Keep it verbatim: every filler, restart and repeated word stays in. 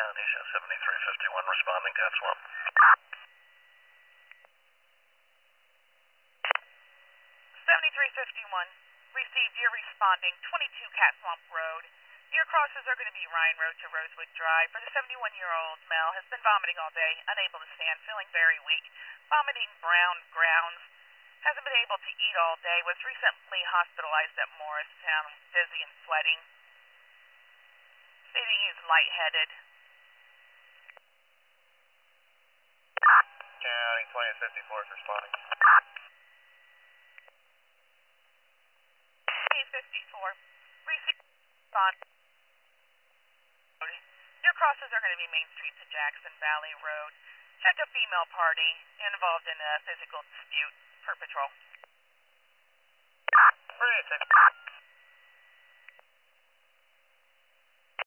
Polynesia seventy-three fifty-one responding Cat Swamp. seventy-three fifty-one, received. You're responding twenty-two Cat Swamp Road. Your crosses are going to be Ryan Road to Rosewood Drive. For the seventy-one-year-old male, has been vomiting all day, unable to stand, feeling very weak, vomiting brown grounds, hasn't been able to eat all day, was recently hospitalized at Morristown, dizzy and sweating, stating he's lightheaded. County twenty fifty-four is responding. fifty-four, received. Respond. Your crosses are going to be Main Street to Jackson Valley Road. Check a female party involved in a physical dispute per patrol. three eight six.